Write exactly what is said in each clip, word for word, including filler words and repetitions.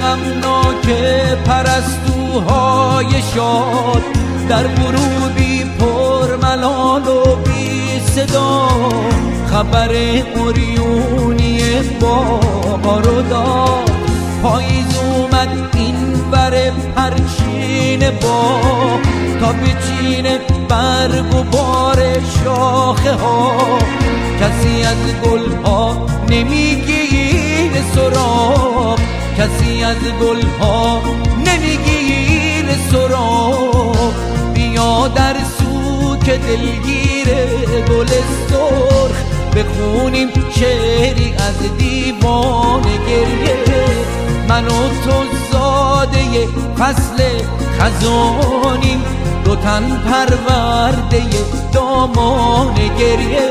غمناک پرستوهای شاد در غروبی پر ملال و بی صدا خبر اوریونی باغ رو داد. پاییز اومد این بر پرچین باغ تا بچینه برگ و بار شاخه ها. کسی از گل ها نمیگیره سراغ، کسی از گل ها نمیگیره سراغ. بیا در سو که دلگیره گل سرخ بخونیم شعری از دیوان گریه. من و تو زاده فصل خزانیم، دو تن پرورده دامان گریه.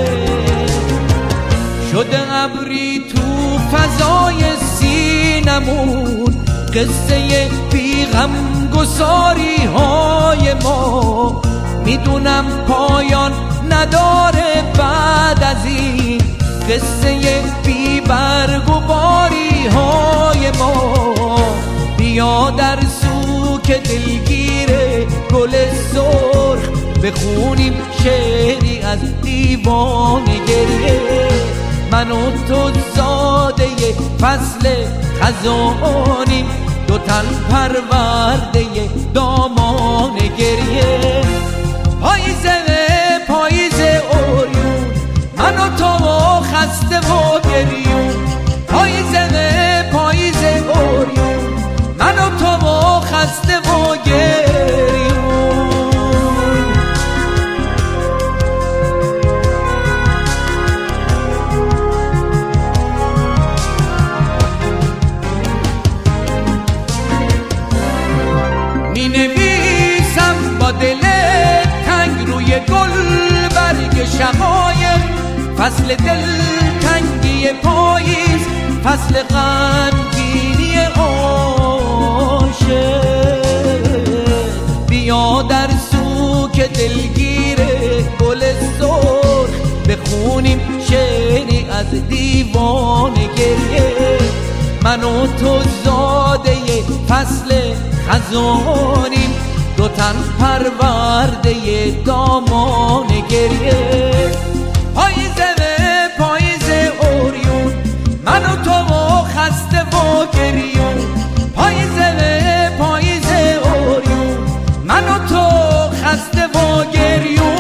شده ابری تو فضای سینمون قصه بیغم گساری های ما. میدونم پایان نداره بعد از این قصه بی برگ و باری های ما. بیا در سو که دلگیره گل سرخ بخونیم شعری از دیوان گریه. من و تو زاده فصل خزانیم، دو تن پرورده دامان گریه. پاییزه پاییزه اوریون من و تو خسته و گریون. پاییزه پاییزه اوریون من و تو خسته و گریون. می نویسم با دل تنگ روی گل برگ شقایق، فصل دل تنگی پاییز، فصل غمگینی عاشق. بیا در سو که دلگیره گل سرخ بخونیم شعری از دیوان گریه. من و تو زاده فصل خزانیم، دو تن پرورده دامان گریه. پاییزه پاییزه اوریون من و تو خسته و گریون. پاییزه پاییزه اوریون من و تو خسته و گریون.